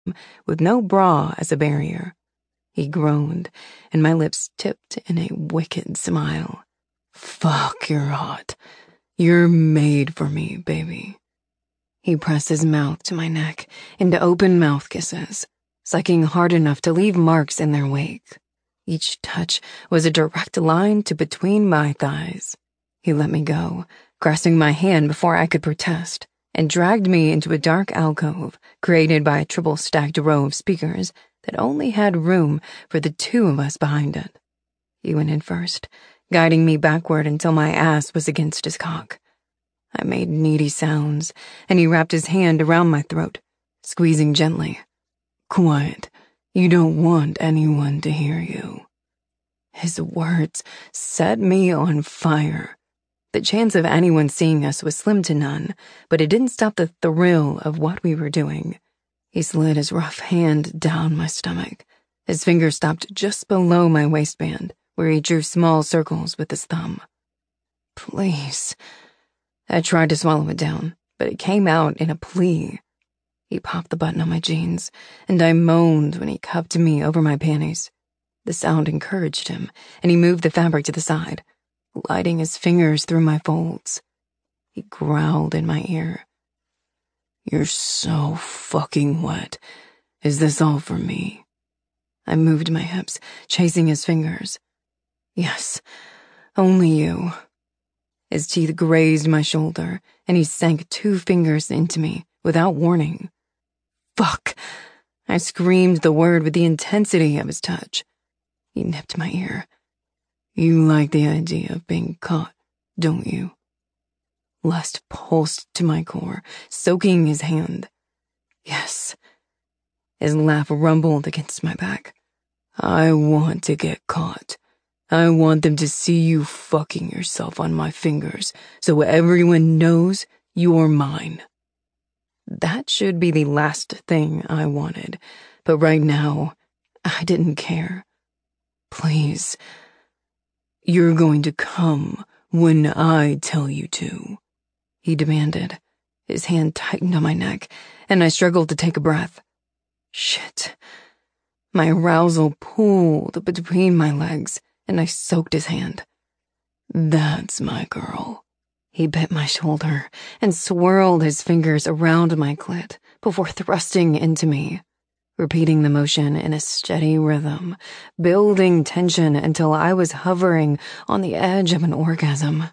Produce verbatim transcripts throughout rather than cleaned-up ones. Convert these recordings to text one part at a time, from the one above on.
with no bra as a barrier. He groaned, and my lips tipped in a wicked smile. Fuck, you're hot. You're made for me, baby. He pressed his mouth to my neck into open mouth kisses, sucking hard enough to leave marks in their wake. Each touch was a direct line to between my thighs. He let me go, grasping my hand before I could protest, and dragged me into a dark alcove created by a triple-stacked row of speakers that only had room for the two of us behind it. He went in first, guiding me backward until my ass was against his cock. I made needy sounds, and he wrapped his hand around my throat, squeezing gently. Quiet. You don't want anyone to hear you. His words set me on fire. The chance of anyone seeing us was slim to none, but it didn't stop the thrill of what we were doing. He slid his rough hand down my stomach. His finger stopped just below my waistband, where he drew small circles with his thumb. Please. I tried to swallow it down, but it came out in a plea. He popped the button on my jeans, and I moaned when he cupped me over my panties. The sound encouraged him, and he moved the fabric to the side, gliding his fingers through my folds. He growled in my ear. You're so fucking wet. Is this all for me? I moved my hips, chasing his fingers. Yes, only you. His teeth grazed my shoulder, and he sank two fingers into me without warning. Fuck! I screamed the word with the intensity of his touch. He nipped my ear. You like the idea of being caught, don't you? Lust pulsed to my core, soaking his hand. Yes. His laugh rumbled against my back. I want to get caught. I want them to see you fucking yourself on my fingers so everyone knows you're mine. That should be the last thing I wanted, but right now, I didn't care. Please. You're going to come when I tell you to, he demanded. His hand tightened on my neck, and I struggled to take a breath. Shit. My arousal pooled between my legs, and I soaked his hand. That's my girl. He bit my shoulder and swirled his fingers around my clit before thrusting into me, repeating the motion in a steady rhythm, building tension until I was hovering on the edge of an orgasm.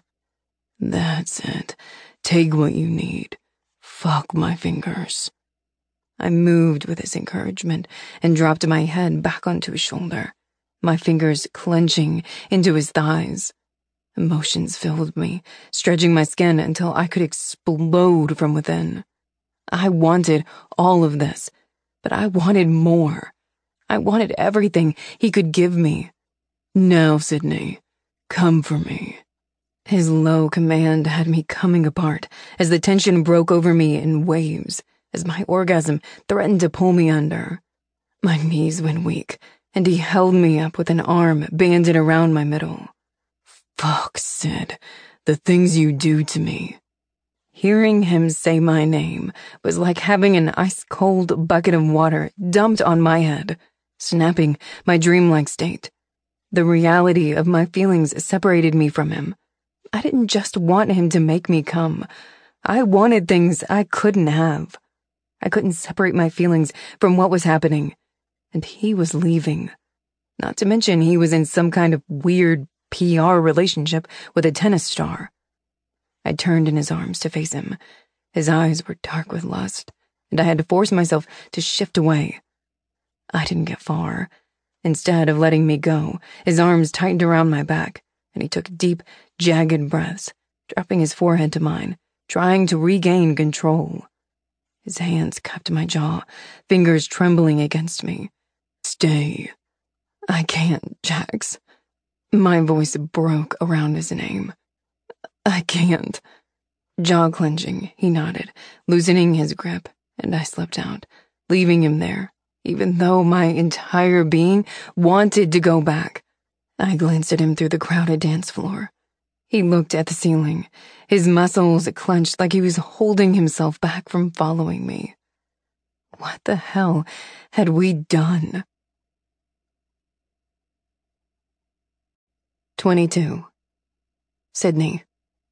That's it. Take what you need. Fuck my fingers. I moved with his encouragement and dropped my head back onto his shoulder, my fingers clenching into his thighs. Emotions filled me, stretching my skin until I could explode from within. I wanted all of this, but I wanted more. I wanted everything he could give me. Now, Sydney, come for me. His low command had me coming apart as the tension broke over me in waves, as my orgasm threatened to pull me under. My knees went weak, and he held me up with an arm banded around my middle. Fuck, Sid, the things you do to me. Hearing him say my name was like having an ice-cold bucket of water dumped on my head, snapping my dreamlike state. The reality of my feelings separated me from him. I didn't just want him to make me come. I wanted things I couldn't have. I couldn't separate my feelings from what was happening, and he was leaving. Not to mention he was in some kind of weird P R relationship with a tennis star. I turned in his arms to face him. His eyes were dark with lust, and I had to force myself to shift away. I didn't get far. Instead of letting me go, his arms tightened around my back, and he took deep, jagged breaths, dropping his forehead to mine, trying to regain control. His hands cupped my jaw, fingers trembling against me. Stay. I can't, Jax. My voice broke around his name. I can't. Jaw clenching, he nodded, loosening his grip, and I slipped out, leaving him there, even though my entire being wanted to go back. I glanced at him through the crowded dance floor. He looked at the ceiling, his muscles clenched like he was holding himself back from following me. What the hell had we done? twenty-two. Sydney.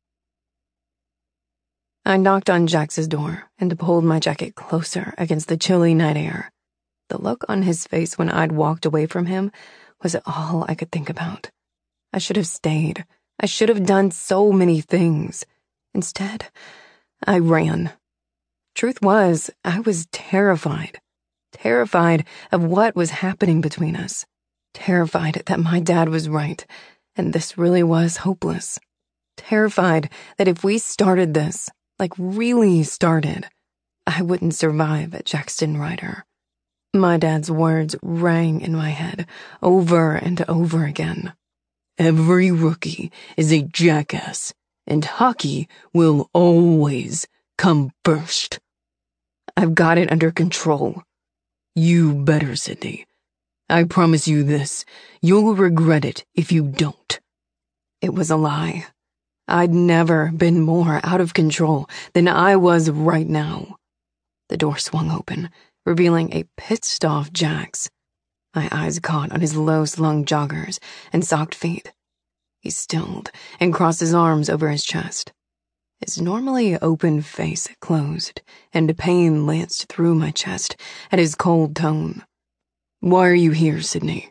I knocked on Jax's door and pulled my jacket closer against the chilly night air. The look on his face when I'd walked away from him was all I could think about. I should have stayed. I should have done so many things. Instead, I ran. Truth was, I was terrified. Terrified of what was happening between us. Terrified that my dad was right, and this really was hopeless. Terrified that if we started this, like really started, I wouldn't survive at Jackson Ryder. My dad's words rang in my head over and over again. Every rookie is a jackass, and hockey will always come first. I've got it under control. You better, Sydney. I promise you this, you'll regret it if you don't. It was a lie. I'd never been more out of control than I was right now. The door swung open, revealing a pissed-off Jax. My eyes caught on his low-slung joggers and socked feet. He stilled and crossed his arms over his chest. His normally open face closed, and pain lanced through my chest at his cold tone. Why are you here, Sydney?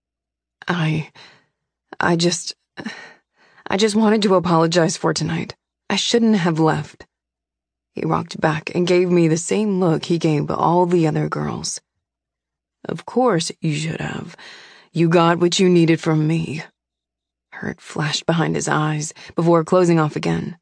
I... I just... I just wanted to apologize for tonight. I shouldn't have left. He rocked back and gave me the same look he gave all the other girls. Of course you should have. You got what you needed from me. Hurt flashed behind his eyes before closing off again.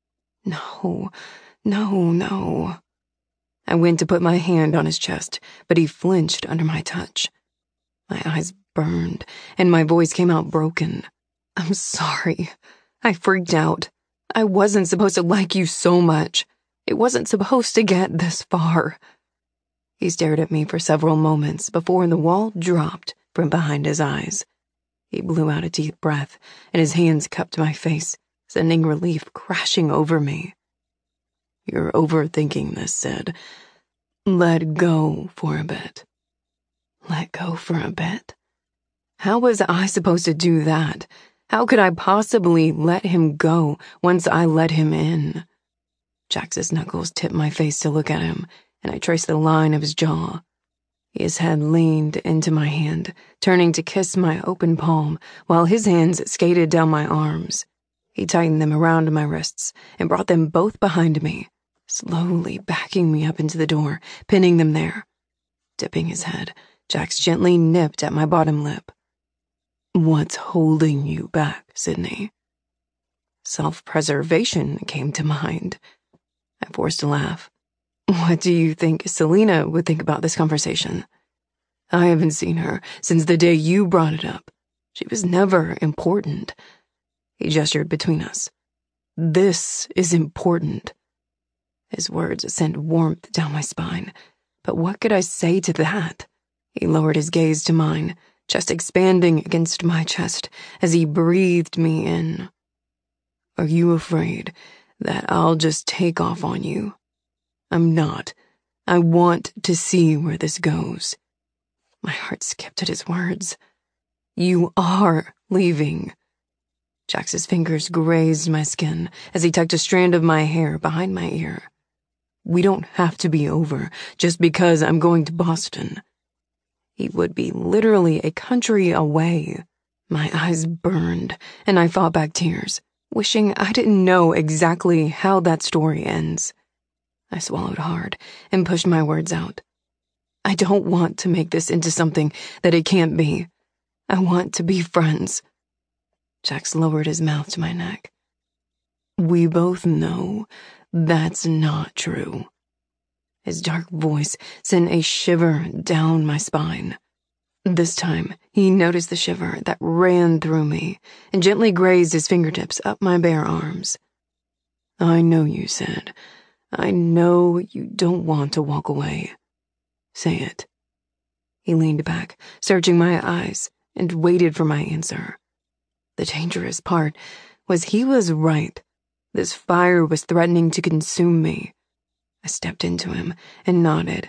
No, no, no. I went to put my hand on his chest, but he flinched under my touch. My eyes burned, and my voice came out broken. I'm sorry. I freaked out. I wasn't supposed to like you so much. It wasn't supposed to get this far. He stared at me for several moments before the wall dropped from behind his eyes. He blew out a deep breath, and his hands cupped my face, sending relief crashing over me. You're overthinking this, Sid. Let go for a bit. Let go for a bit? How was I supposed to do that? How could I possibly let him go once I let him in? Jax's knuckles tipped my face to look at him, and I traced the line of his jaw. His head leaned into my hand, turning to kiss my open palm, while his hands skated down my arms. He tightened them around my wrists and brought them both behind me, slowly backing me up into the door, pinning them there. Dipping his head, Jax gently nipped at my bottom lip. What's holding you back, Sydney? Self-preservation came to mind. I forced a laugh. What do you think Selena would think about this conversation? I haven't seen her since the day you brought it up. She was never important. He gestured between us. This is important. His words sent warmth down my spine. But what could I say to that? He lowered his gaze to mine, chest expanding against my chest as he breathed me in. Are you afraid that I'll just take off on you? I'm not. I want to see where this goes. My heart skipped at his words. You are leaving. Jax's fingers grazed my skin as he tucked a strand of my hair behind my ear. We don't have to be over just because I'm going to Boston. He would be literally a country away. My eyes burned, and I fought back tears, wishing I didn't know exactly how that story ends. I swallowed hard and pushed my words out. I don't want to make this into something that it can't be. I want to be friends. Jax lowered his mouth to my neck. We both know that's not true. His dark voice sent a shiver down my spine. This time, he noticed the shiver that ran through me and gently grazed his fingertips up my bare arms. I know you said. I know you don't want to walk away. Say it. He leaned back, searching my eyes, and waited for my answer. The dangerous part was he was right. This fire was threatening to consume me. I stepped into him and nodded,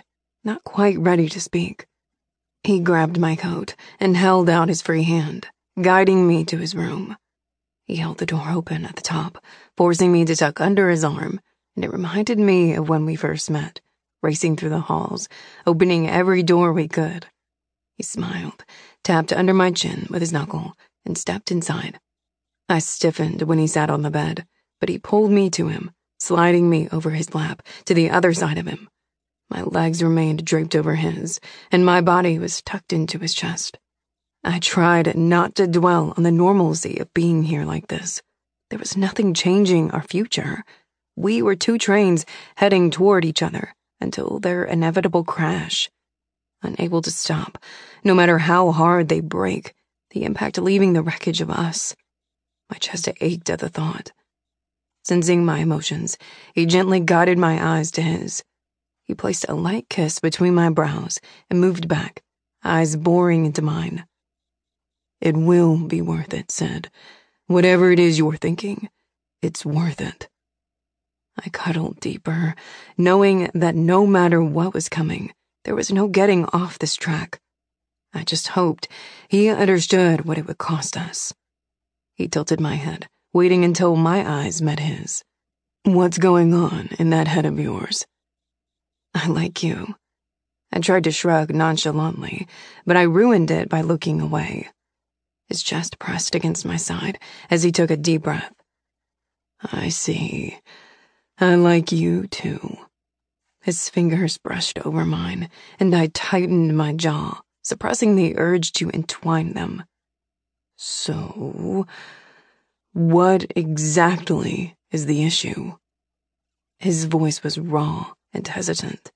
not quite ready to speak. He grabbed my coat and held out his free hand, guiding me to his room. He held the door open at the top, forcing me to tuck under his arm, and it reminded me of when we first met, racing through the halls, opening every door we could. He smiled, tapped under my chin with his knuckle, and stepped inside. I stiffened when he sat on the bed, but he pulled me to him, sliding me over his lap to the other side of him. My legs remained draped over his, and my body was tucked into his chest. I tried not to dwell on the normalcy of being here like this. There was nothing changing our future. We were two trains heading toward each other until their inevitable crash. Unable to stop, no matter how hard they break, the impact leaving the wreckage of us. My chest ached at the thought. Sensing my emotions, he gently guided my eyes to his. He placed a light kiss between my brows and moved back, eyes boring into mine. "It will be worth it," Sid. "Whatever it is you're thinking, it's worth it." I cuddled deeper, knowing that no matter what was coming, there was no getting off this track. I just hoped he understood what it would cost us. He tilted my head, waiting until my eyes met his. "What's going on in that head of yours?" "I like you." I tried to shrug nonchalantly, but I ruined it by looking away. His chest pressed against my side as he took a deep breath. "I see. I like you, too." His fingers brushed over mine, and I tightened my jaw, suppressing the urge to entwine them. "So, what exactly is the issue?" His voice was raw and hesitant.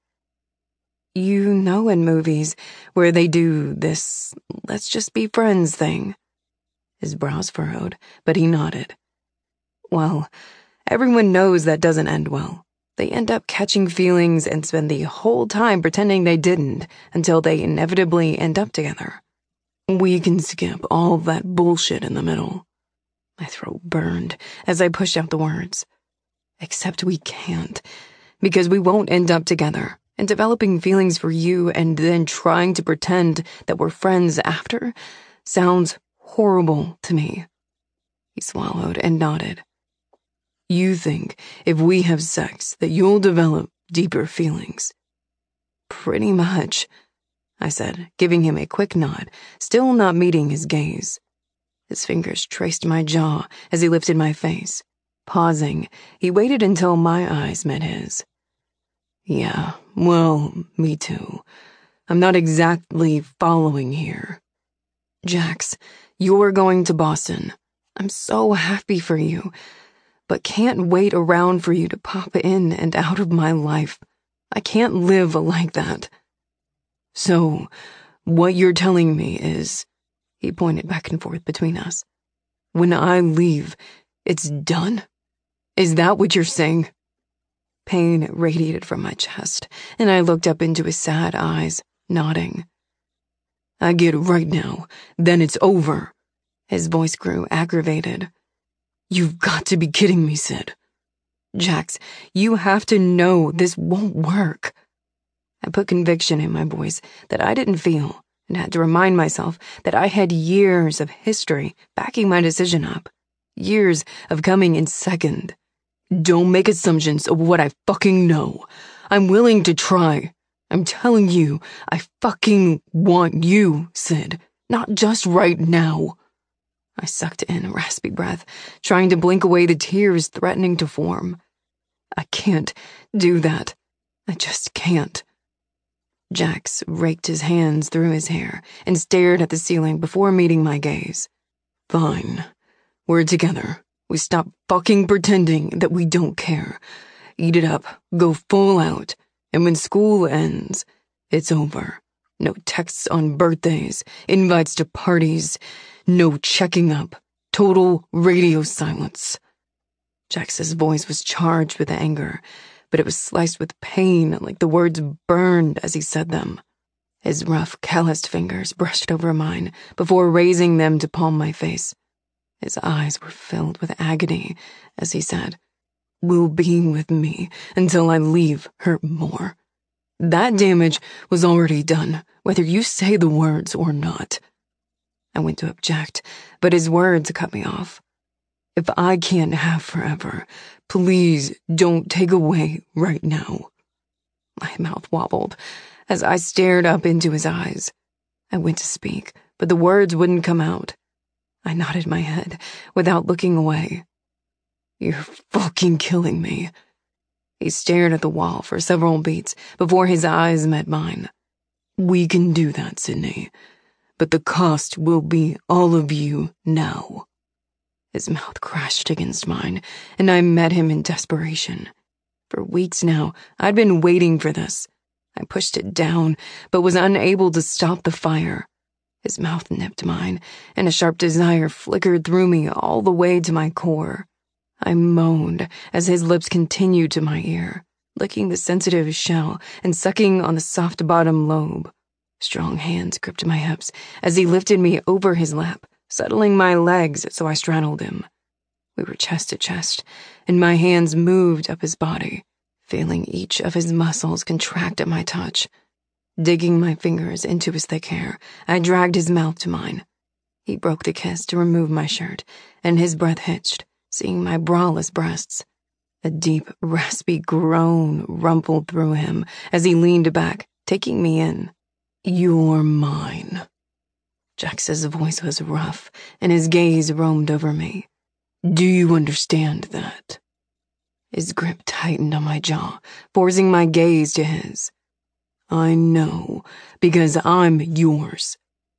"You know in movies where they do this let's just be friends thing." His brows furrowed, but he nodded. "Well, everyone knows that doesn't end well. They end up catching feelings and spend the whole time pretending they didn't until they inevitably end up together. We can skip all that bullshit in the middle." My throat burned as I pushed out the words. "Except we can't, because we won't end up together, and developing feelings for you and then trying to pretend that we're friends after sounds horrible to me." He swallowed and nodded. "You think if we have sex that you'll develop deeper feelings?" "Pretty much," I said, giving him a quick nod, still not meeting his gaze. His fingers traced my jaw as he lifted my face. Pausing, he waited until my eyes met his. "Yeah, well, me too. I'm not exactly following here." "Jax, you're going to Boston. I'm so happy for you, but can't wait around for you to pop in and out of my life. I can't live like that." "So, what you're telling me is," he pointed back and forth between us, "when I leave, it's done? Is that what you're saying?" Pain radiated from my chest, and I looked up into his sad eyes, nodding. "I get it right now, then it's over." His voice grew aggravated. "You've got to be kidding me, Sid." "Jax, you have to know this won't work." I put conviction in my voice that I didn't feel and had to remind myself that I had years of history backing my decision up, years of coming in second. "Don't make assumptions of what I fucking know. I'm willing to try. I'm telling you, I fucking want you, Sid, not just right now." I sucked in a raspy breath, trying to blink away the tears threatening to form. "I can't do that. I just can't." Jax raked his hands through his hair and stared at the ceiling before meeting my gaze. "Fine. We're together. We stop fucking pretending that we don't care. Eat it up, go full out, and when school ends, it's over. No texts on birthdays, invites to parties, no checking up, total radio silence." Jax's voice was charged with anger, but it was sliced with pain, like the words burned as he said them. His rough, calloused fingers brushed over mine before raising them to palm my face. His eyes were filled with agony as he said, "Will be with me until I leave her more." That damage was already done, whether you say the words or not. I went to object, but his words cut me off. If I can't have forever, please don't take away right now. My mouth wobbled as I stared up into his eyes. I went to speak, but the words wouldn't come out. I nodded my head without looking away. You're fucking killing me. He stared at the wall for several beats before his eyes met mine. We can do that, Sydney, but the cost will be all of you now. His mouth crashed against mine, and I met him in desperation. For weeks now, I'd been waiting for this. I pushed it down, but was unable to stop the fire. His mouth nipped mine, and a sharp desire flickered through me all the way to my core. I moaned as his lips continued to my ear, licking the sensitive shell and sucking on the soft bottom lobe. Strong hands gripped my hips as he lifted me over his lap, settling my legs so I straddled him. We were chest to chest, and my hands moved up his body, feeling each of his muscles contract at my touch. Digging my fingers into his thick hair, I dragged his mouth to mine. He broke the kiss to remove my shirt, and his breath hitched, seeing my braless breasts. A deep, raspy groan rumbled through him as he leaned back, taking me in. You're mine. Jax's voice was rough, and his gaze roamed over me. Do you understand that? His grip tightened on my jaw, forcing my gaze to his. I know, because I'm yours.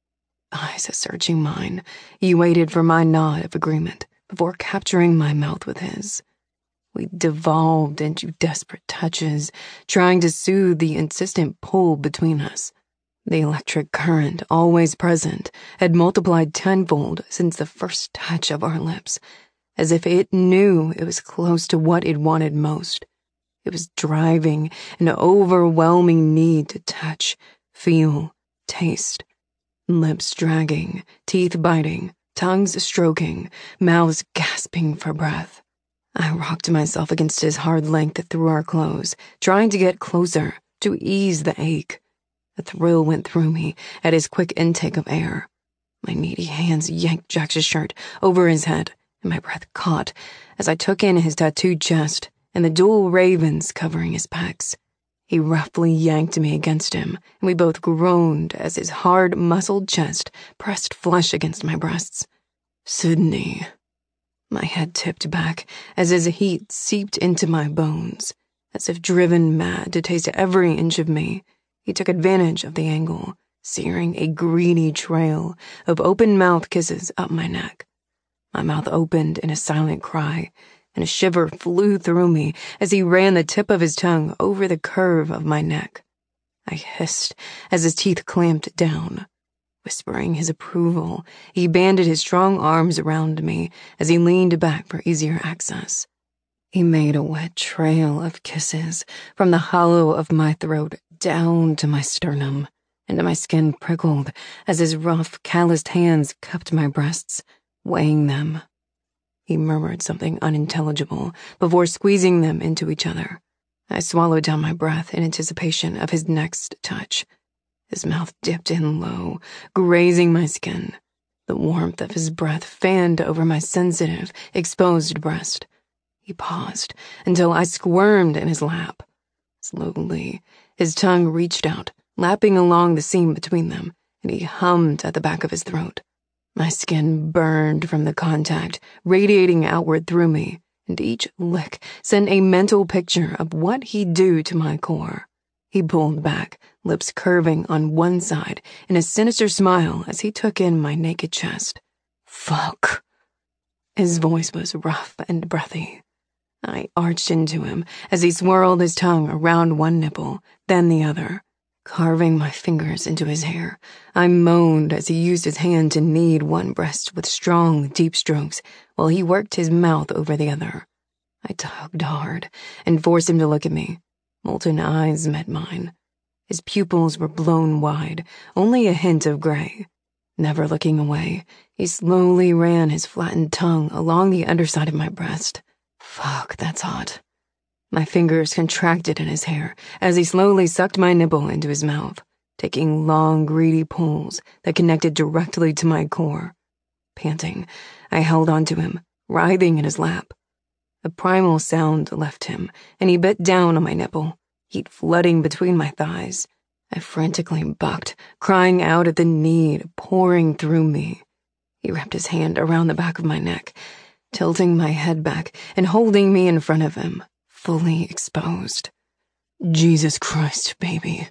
Eyes searching mine, he waited for my nod of agreement before capturing my mouth with his. We devolved into desperate touches, trying to soothe the insistent pull between us. The electric current, always present, had multiplied tenfold since the first touch of our lips, as if it knew it was close to what it wanted most. It was driving an overwhelming need to touch, feel, taste. Lips dragging, teeth biting, tongues stroking, mouths gasping for breath. I rocked myself against his hard length through our clothes, trying to get closer, to ease the ache. A thrill went through me at his quick intake of air. My needy hands yanked Jax's shirt over his head, and my breath caught as I took in his tattooed chest and the dual ravens covering his pecs. He roughly yanked me against him, and we both groaned as his hard, muscled chest pressed flush against my breasts. Sydney. My head tipped back as his heat seeped into my bones, as if driven mad to taste every inch of me. He took advantage of the angle, searing a greedy trail of open-mouth kisses up my neck. My mouth opened in a silent cry, and a shiver flew through me as he ran the tip of his tongue over the curve of my neck. I hissed as his teeth clamped down. Whispering his approval, he banded his strong arms around me as he leaned back for easier access. He made a wet trail of kisses from the hollow of my throat down to my sternum, and my skin prickled as his rough, calloused hands cupped my breasts, weighing them. He murmured something unintelligible before squeezing them into each other. I swallowed down my breath in anticipation of his next touch. His mouth dipped in low, grazing my skin. The warmth of his breath fanned over my sensitive, exposed breast. He paused until I squirmed in his lap. Slowly, his tongue reached out, lapping along the seam between them, and he hummed at the back of his throat. My skin burned from the contact, radiating outward through me, and each lick sent a mental picture of what he'd do to my core. He pulled back, lips curving on one side, in a sinister smile as he took in my naked chest. Fuck. His voice was rough and breathy. I arched into him as he swirled his tongue around one nipple, then the other. Carving my fingers into his hair, I moaned as he used his hand to knead one breast with strong, deep strokes while he worked his mouth over the other. I tugged hard and forced him to look at me. Molten eyes met mine. His pupils were blown wide, only a hint of gray. Never looking away, he slowly ran his flattened tongue along the underside of my breast. Fuck, that's hot. My fingers contracted in his hair as he slowly sucked my nipple into his mouth, taking long, greedy pulls that connected directly to my core. Panting, I held onto him, writhing in his lap. A primal sound left him, and he bit down on my nipple, heat flooding between my thighs. I frantically bucked, crying out at the need pouring through me. He wrapped his hand around the back of my neck, tilting my head back and holding me in front of him, fully exposed. Jesus Christ, baby.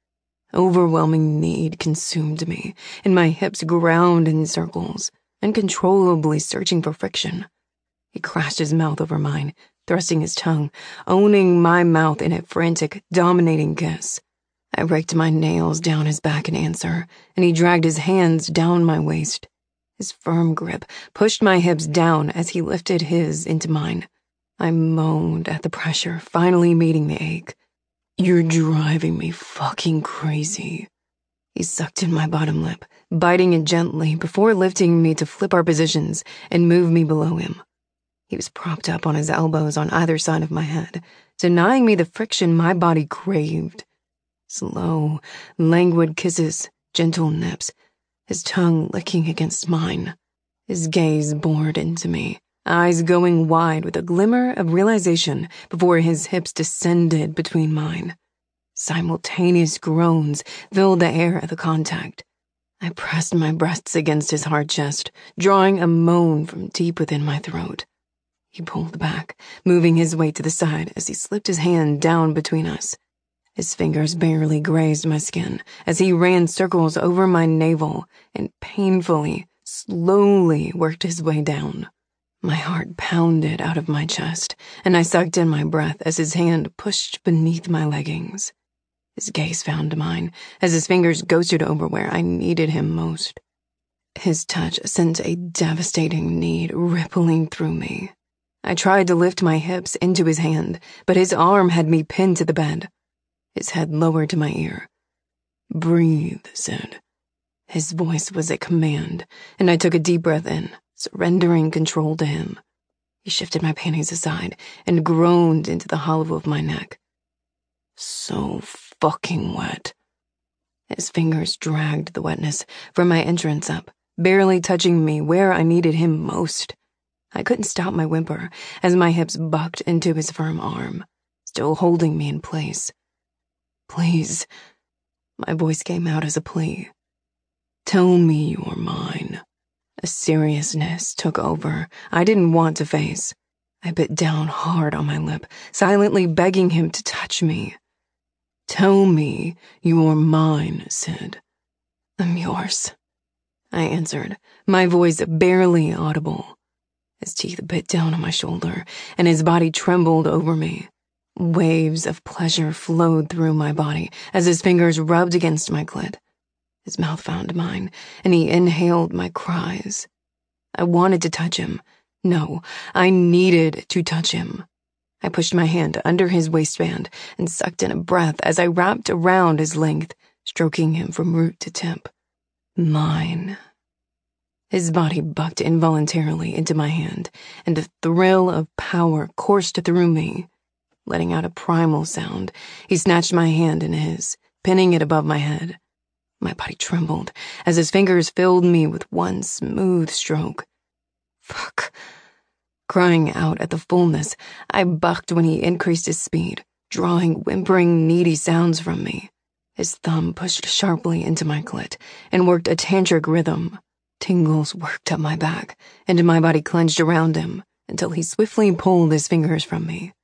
Overwhelming need consumed me, and my hips ground in circles, uncontrollably searching for friction. He crashed his mouth over mine, thrusting his tongue, owning my mouth in a frantic, dominating kiss. I raked my nails down his back in answer, and he dragged his hands down my waist. His firm grip pushed my hips down as he lifted his into mine. I moaned at the pressure, finally meeting the ache. You're driving me fucking crazy. He sucked in my bottom lip, biting it gently before lifting me to flip our positions and move me below him. He was propped up on his elbows on either side of my head, denying me the friction my body craved. Slow, languid kisses, gentle nips, his tongue licking against mine. His gaze bored into me, eyes going wide with a glimmer of realization before his hips descended between mine. Simultaneous groans filled the air at the contact. I pressed my breasts against his hard chest, drawing a moan from deep within my throat. He pulled back, moving his weight to the side as he slipped his hand down between us. His fingers barely grazed my skin as he ran circles over my navel and painfully, slowly worked his way down. My heart pounded out of my chest, and I sucked in my breath as his hand pushed beneath my leggings. His gaze found mine as his fingers ghosted over where I needed him most. His touch sent a devastating need rippling through me. I tried to lift my hips into his hand, but his arm had me pinned to the bed. His head lowered to my ear. Breathe, Sid. His voice was a command, and I took a deep breath in, surrendering control to him. He shifted my panties aside and groaned into the hollow of my neck. So fucking wet. His fingers dragged the wetness from my entrance up, barely touching me where I needed him most. I couldn't stop my whimper as my hips bucked into his firm arm, still holding me in place. Please, my voice came out as a plea. Tell me you're mine. A seriousness took over I didn't want to face. I bit down hard on my lip, silently begging him to touch me. Tell me you're mine, Sid. I'm yours, I answered, my voice barely audible. His teeth bit down on my shoulder, and his body trembled over me. Waves of pleasure flowed through my body as his fingers rubbed against my clit. His mouth found mine, and he inhaled my cries. I wanted to touch him. No, I needed to touch him. I pushed my hand under his waistband and sucked in a breath as I wrapped around his length, stroking him from root to tip. Mine. His body bucked involuntarily into my hand, and a thrill of power coursed through me. Letting out a primal sound, he snatched my hand in his, pinning it above my head. My body trembled as his fingers filled me with one smooth stroke. Fuck. Crying out at the fullness, I bucked when he increased his speed, drawing whimpering, needy sounds from me. His thumb pushed sharply into my clit and worked a tantric rhythm. Tingles worked up my back, and my body clenched around him until he swiftly pulled his fingers from me.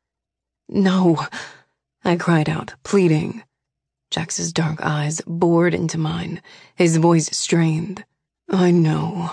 No, I cried out, pleading. Jax's dark eyes bored into mine, his voice strained. I know.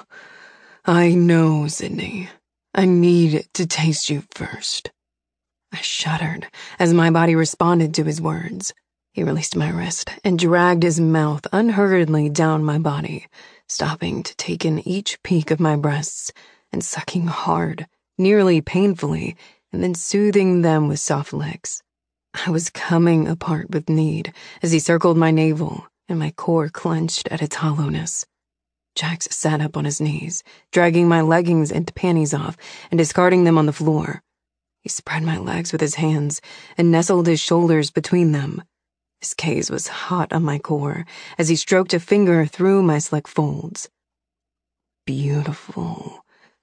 I know, Sydney. I need to taste you first. I shuddered as my body responded to his words. He released my wrist and dragged his mouth unhurriedly down my body, stopping to take in each peak of my breasts and sucking hard, nearly painfully, and then soothing them with soft licks. I was coming apart with need as he circled my navel, and my core clenched at its hollowness. Jax sat up on his knees, dragging my leggings and panties off and discarding them on the floor. He spread my legs with his hands and nestled his shoulders between them. His gaze was hot on my core as he stroked a finger through my slick folds. Beautiful.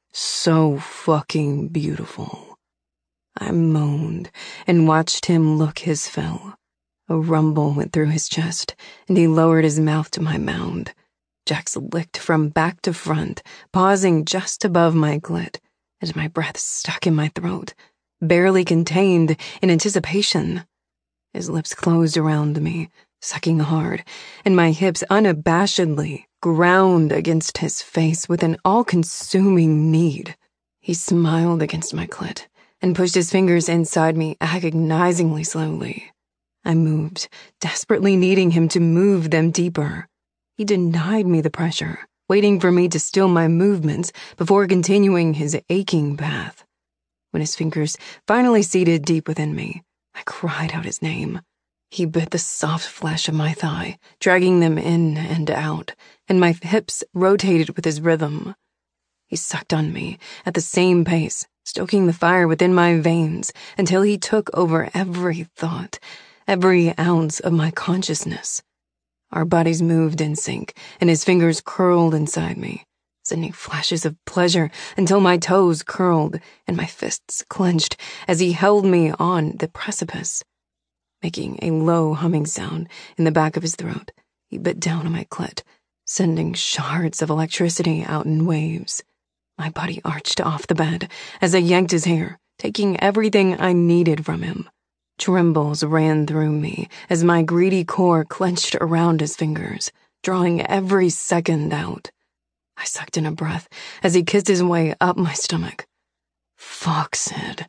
So fucking beautiful. I moaned and watched him look his fill. A rumble went through his chest, and he lowered his mouth to my mound. Jax licked from back to front, pausing just above my clit, and my breath stuck in my throat, barely contained in anticipation. His lips closed around me, sucking hard, and my hips unabashedly ground against his face with an all-consuming need. He smiled against my clit and pushed his fingers inside me agonizingly slowly. I moved, desperately needing him to move them deeper. He denied me the pressure, waiting for me to still my movements before continuing his aching path. When his fingers finally seated deep within me, I cried out his name. He bit the soft flesh of my thigh, dragging them in and out, and my hips rotated with his rhythm. He sucked on me at the same pace, stoking the fire within my veins until he took over every thought, every ounce of my consciousness. Our bodies moved in sync, and his fingers curled inside me, sending flashes of pleasure until my toes curled and my fists clenched as he held me on the precipice. Making a low humming sound in the back of his throat, he bit down on my clit, sending shards of electricity out in waves. My body arched off the bed as I yanked his hair, taking everything I needed from him. Trembles ran through me as my greedy core clenched around his fingers, drawing every second out. I sucked in a breath as he kissed his way up my stomach. Fuck, Sid.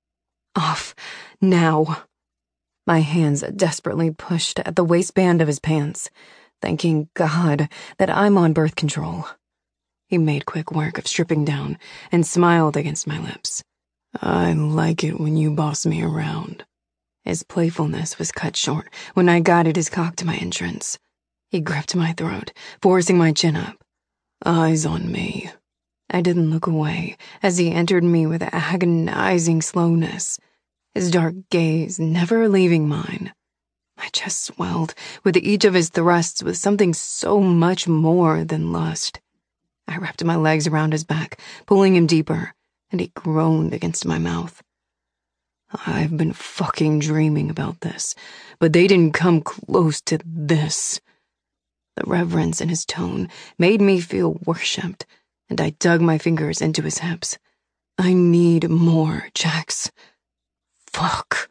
Off, now. My hands desperately pushed at the waistband of his pants, thanking God that I'm on birth control. He made quick work of stripping down and smiled against my lips. I like it when you boss me around. His playfulness was cut short when I guided his cock to my entrance. He gripped my throat, forcing my chin up. Eyes on me. I didn't look away as he entered me with agonizing slowness, his dark gaze never leaving mine. My chest swelled with each of his thrusts with something so much more than lust. I wrapped my legs around his back, pulling him deeper, and he groaned against my mouth. I've been fucking dreaming about this, but they didn't come close to this. The reverence in his tone made me feel worshipped, and I dug my fingers into his hips. I need more, Jax. Fuck.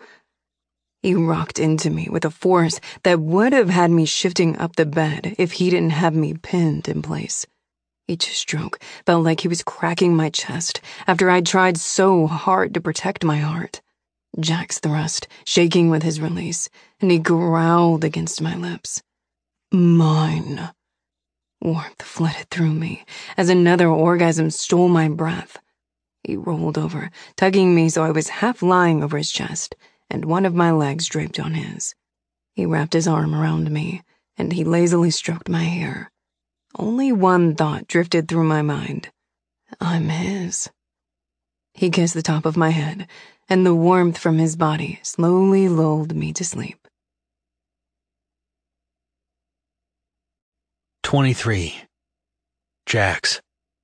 He rocked into me with a force that would have had me shifting up the bed if he didn't have me pinned in place. Each stroke felt like he was cracking my chest after I'd tried so hard to protect my heart. Jax thrust, shaking with his release, and he growled against my lips. Mine. Warmth flooded through me as another orgasm stole my breath. He rolled over, tugging me so I was half lying over his chest, and one of my legs draped on his. He wrapped his arm around me, and he lazily stroked my hair. Only one thought drifted through my mind. I'm his. He kissed the top of my head, and the warmth from his body slowly lulled me to sleep. twenty-three. Jax.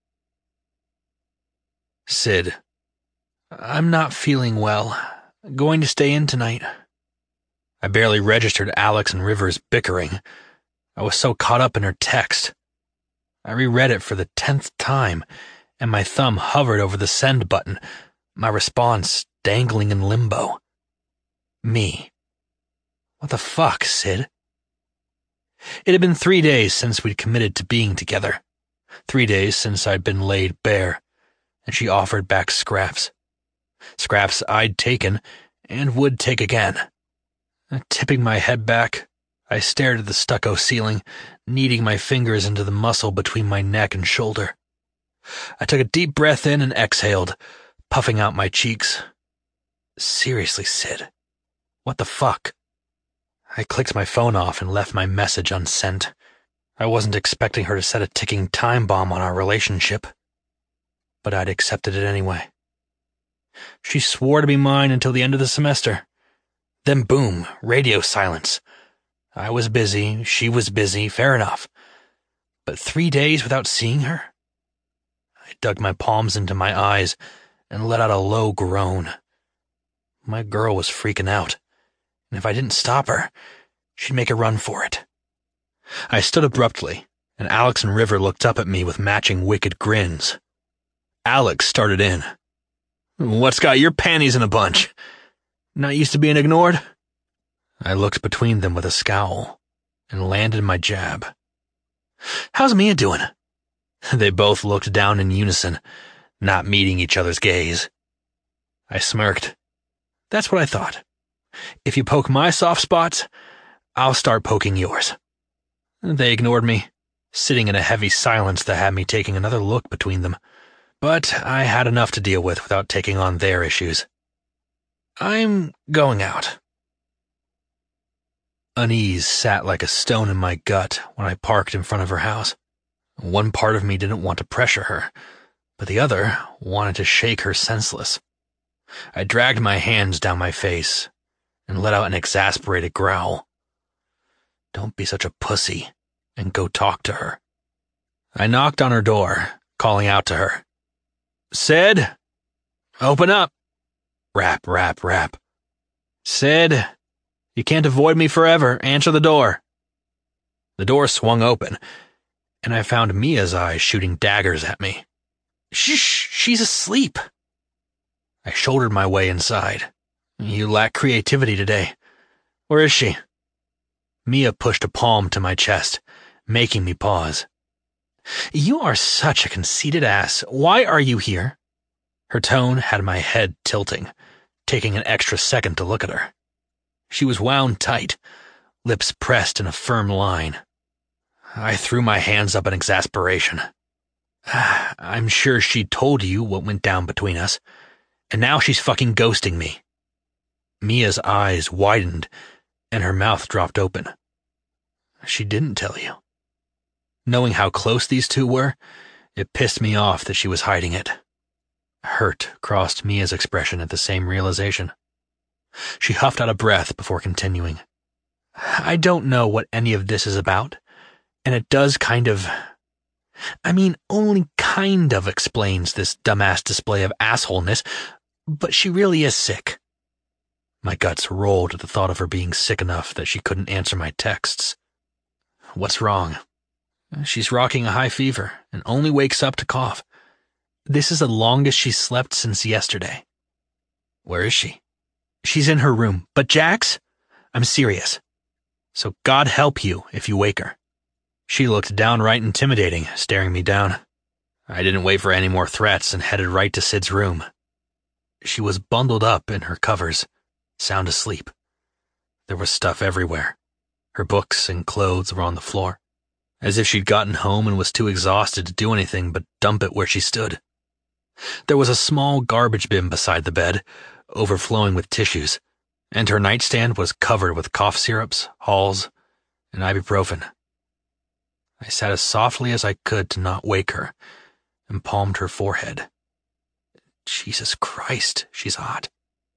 Sid. I'm not feeling well. Going to stay in tonight. I barely registered Alex and Rivers bickering. I was so caught up in her text. I reread it for the tenth time, and my thumb hovered over the send button, my response dangling in limbo. Me. What the fuck, Sid? It had been three days since we'd committed to being together. Three days since I'd been laid bare, and she offered back scraps. Scraps I'd taken and would take again. Tipping my head back, I stared at the stucco ceiling, kneading my fingers into the muscle between my neck and shoulder. I took a deep breath in and exhaled, puffing out my cheeks. Seriously, Sid, what the fuck? I clicked my phone off and left my message unsent. I wasn't expecting her to set a ticking time bomb on our relationship, but I'd accepted it anyway. She swore to be mine until the end of the semester. Then boom, radio silence. I was busy, she was busy, fair enough. But three days without seeing her? I dug my palms into my eyes and let out a low groan. My girl was freaking out, and if I didn't stop her, she'd make a run for it. I stood abruptly, and Alex and River looked up at me with matching wicked grins. Alex started in. "What's got your panties in a bunch? Not used to being ignored?" I looked between them with a scowl and landed my jab. "How's Mia doing?" They both looked down in unison, not meeting each other's gaze. I smirked. That's what I thought. If you poke my soft spots, I'll start poking yours. They ignored me, sitting in a heavy silence that had me taking another look between them. But I had enough to deal with without taking on their issues. "I'm going out." Unease sat like a stone in my gut when I parked in front of her house. One part of me didn't want to pressure her, but the other wanted to shake her senseless. I dragged my hands down my face and let out an exasperated growl. Don't be such a pussy, and go talk to her. I knocked on her door, calling out to her. "Sid, open up." Rap, rap, rap. "Sid, you can't avoid me forever. Answer the door." The door swung open, and I found Mia's eyes shooting daggers at me. "Shh, she's asleep." I shouldered my way inside. "You lack creativity today. Where is she?" Mia pushed a palm to my chest, making me pause. "You are such a conceited ass. Why are you here?" Her tone had my head tilting, taking an extra second to look at her. She was wound tight, lips pressed in a firm line. I threw my hands up in exasperation. "I'm sure she told you what went down between us, and now she's fucking ghosting me." Mia's eyes widened, and her mouth dropped open. "She didn't tell you." Knowing how close these two were, it pissed me off that she was hiding it. Hurt crossed Mia's expression at the same realization. She huffed out a breath before continuing. "I don't know what any of this is about, and it does kind of... I mean, only kind of explains this dumbass display of assholeness, but she really is sick." My guts rolled at the thought of her being sick enough that she couldn't answer my texts. "What's wrong?" "She's rocking a high fever and only wakes up to cough. This is the longest she's slept since yesterday." "Where is she?" "She's in her room. But Jax, I'm serious. So God help you if you wake her." She looked downright intimidating, staring me down. I didn't wait for any more threats and headed right to Sid's room. She was bundled up in her covers, sound asleep. There was stuff everywhere. Her books and clothes were on the floor, as if she'd gotten home and was too exhausted to do anything but dump it where she stood. There was a small garbage bin beside the bed, overflowing with tissues, and her nightstand was covered with cough syrups, Halls, and ibuprofen. I sat as softly as I could to not wake her, and palmed her forehead. Jesus Christ, she's hot.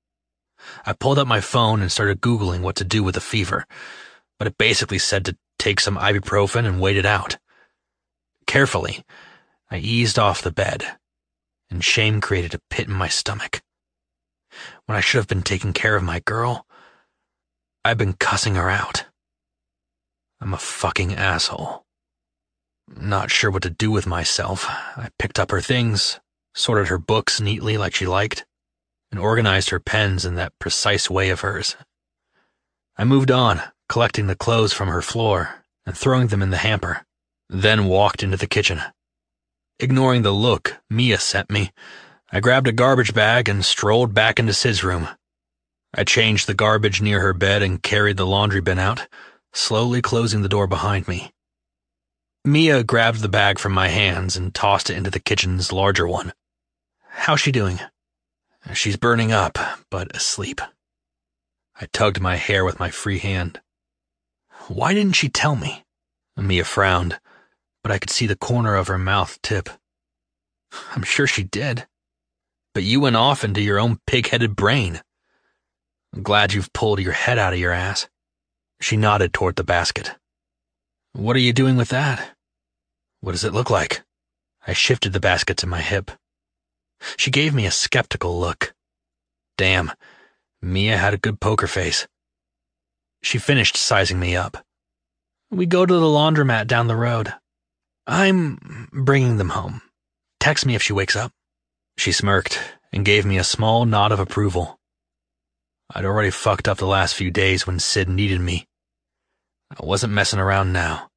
I pulled up my phone and started Googling what to do with the fever, but it basically said to take some ibuprofen and wait it out. Carefully, I eased off the bed, and shame created a pit in my stomach. When I should have been taking care of my girl, I've been cussing her out. I'm a fucking asshole. Not sure what to do with myself, I picked up her things, sorted her books neatly like she liked, and organized her pens in that precise way of hers. I moved on, collecting the clothes from her floor and throwing them in the hamper, then walked into the kitchen. Ignoring the look Mia sent me, I grabbed a garbage bag and strolled back into Sid's room. I changed the garbage near her bed and carried the laundry bin out, slowly closing the door behind me. Mia grabbed the bag from my hands and tossed it into the kitchen's larger one. "How's she doing?" "She's burning up, but asleep." I tugged my hair with my free hand. "Why didn't she tell me?" Mia frowned, but I could see the corner of her mouth tip. "I'm sure she did. but you went off into your own pig-headed brain. I'm glad you've pulled your head out of your ass. She nodded toward the basket. What are you doing with that? What does it look like? I shifted the basket to my hip. She gave me a skeptical look. Damn, Mia had a good poker face. She finished sizing me up. We go to the laundromat down the road. I'm bringing them home. Text me if she wakes up. She smirked and gave me a small nod of approval. I'd already fucked up the last few days when Sid needed me. I wasn't messing around now.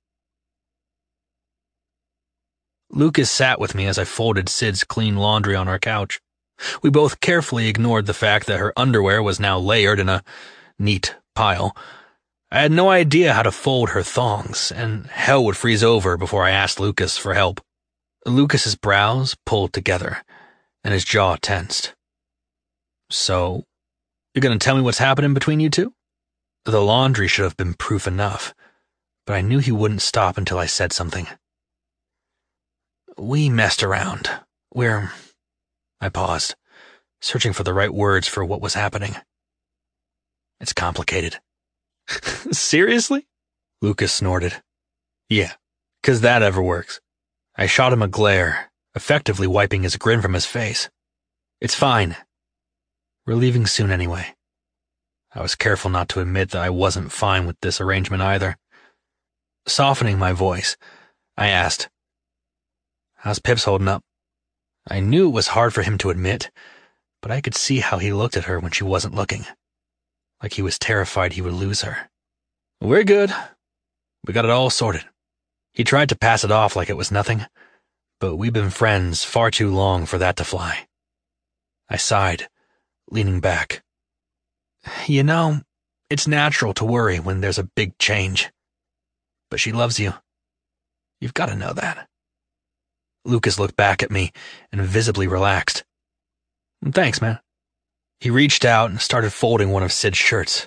Lucas sat with me as I folded Sid's clean laundry on our couch. We both carefully ignored the fact that her underwear was now layered in a neat pile. I had no idea how to fold her thongs, and hell would freeze over before I asked Lucas for help. Lucas's brows pulled together, and his jaw tensed. So, you're gonna tell me what's happening between you two? The laundry should have been proof enough, but I knew he wouldn't stop until I said something. We messed around. We're... I paused, searching for the right words for what was happening. It's complicated. Seriously? Lucas snorted. Yeah, 'cause that ever works. I shot him a glare, effectively wiping his grin from his face. It's fine. We're leaving soon anyway. I was careful not to admit that I wasn't fine with this arrangement either. Softening my voice, I asked, How's Pips holding up? I knew it was hard for him to admit, but I could see how he looked at her when she wasn't looking, like he was terrified he would lose her. We're good. We got it all sorted. He tried to pass it off like it was nothing, but we've been friends far too long for that to fly. I sighed, leaning back. You know, it's natural to worry when there's a big change. But she loves you. You've got to know that. Lucas looked back at me and visibly relaxed. Thanks, man. He reached out and started folding one of Sid's shirts.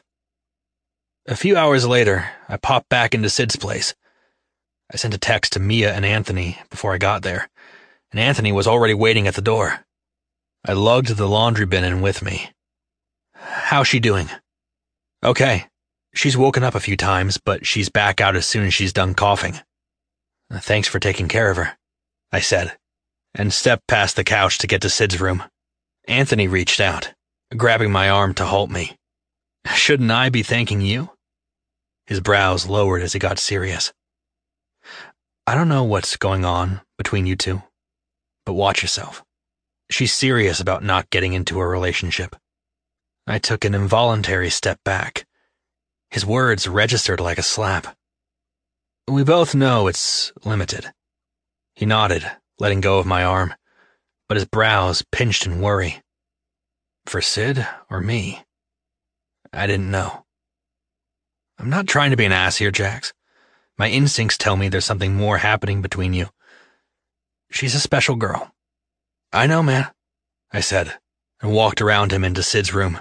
A few hours later, I popped back into Sid's place. I sent a text to Mia and Anthony before I got there, and Anthony was already waiting at the door. I lugged the laundry bin in with me. How's she doing? Okay. She's woken up a few times, but she's back out as soon as she's done coughing. Thanks for taking care of her, I said, and stepped past the couch to get to Sid's room. Anthony reached out, grabbing my arm to halt me. Shouldn't I be thanking you? His brows lowered as he got serious. I don't know what's going on between you two, but watch yourself. She's serious about not getting into a relationship. I took an involuntary step back. His words registered like a slap. We both know it's limited. He nodded, letting go of my arm, but his brows pinched in worry. For Sid or me? I didn't know. I'm not trying to be an ass here, Jax. My instincts tell me there's something more happening between you. She's a special girl. I know, man, I said, and walked around him into Sid's room.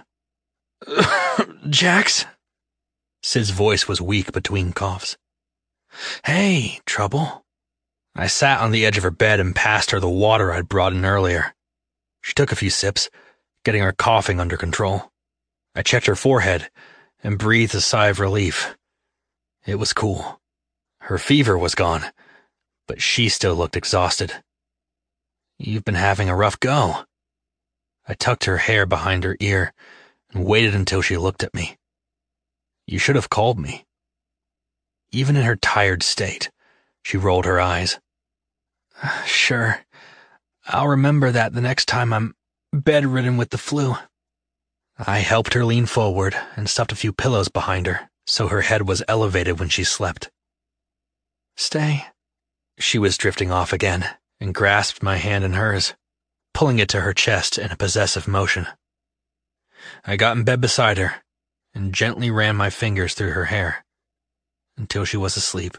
Jax? Sid's voice was weak between coughs. Hey, trouble. I sat on the edge of her bed and passed her the water I'd brought in earlier. She took a few sips, getting her coughing under control. I checked her forehead and breathed a sigh of relief. It was cool. Her fever was gone, but she still looked exhausted. You've been having a rough go. I tucked her hair behind her ear and waited until she looked at me. You should have called me. Even in her tired state, she rolled her eyes. Sure. I'll remember that the next time I'm bedridden with the flu. I helped her lean forward and stuffed a few pillows behind her so her head was elevated when she slept. Stay. She was drifting off again and grasped my hand in hers, pulling it to her chest in a possessive motion. I got in bed beside her and gently ran my fingers through her hair until she was asleep.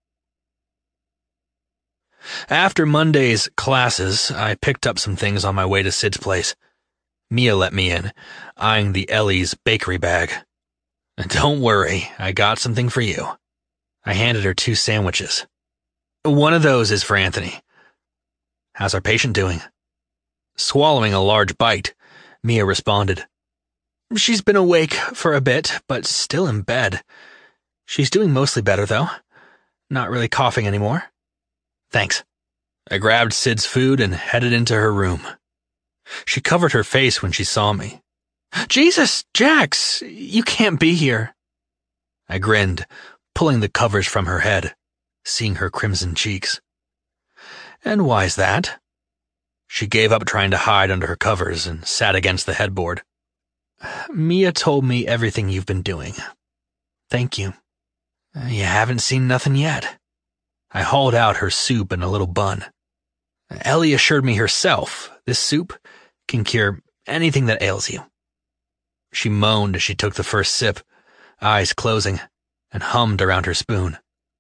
After Monday's classes, I picked up some things on my way to Sid's place. Mia let me in, eyeing the Ellie's bakery bag. Don't worry, I got something for you. I handed her two sandwiches. One of those is for Anthony. How's our patient doing? Swallowing a large bite, Mia responded, "She's been awake for a bit, but still in bed. She's doing mostly better, though. Not really coughing anymore." "Thanks." I grabbed Sid's food and headed into her room. She covered her face when she saw me. "Jesus, Jax, you can't be here." I grinned, pulling the covers from her head, seeing her crimson cheeks. "And why's that?" She gave up trying to hide under her covers and sat against the headboard. "Mia told me everything you've been doing. Thank you. You haven't seen nothing yet." I hauled out her soup and a little bun. "Ellie assured me herself this soup can cure anything that ails you." She moaned as she took the first sip, eyes closing, and hummed around her spoon.